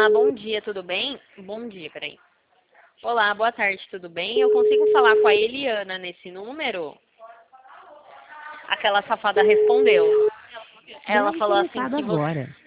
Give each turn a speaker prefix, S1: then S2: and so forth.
S1: Olá, bom dia, tudo bem? Bom dia, peraí. Olá, boa tarde, tudo bem? Eu consigo falar com a Eliana nesse número? Aquela safada respondeu. Ela
S2: Grave
S1: falou
S2: seu
S1: assim
S2: recado
S1: que você.
S2: agora.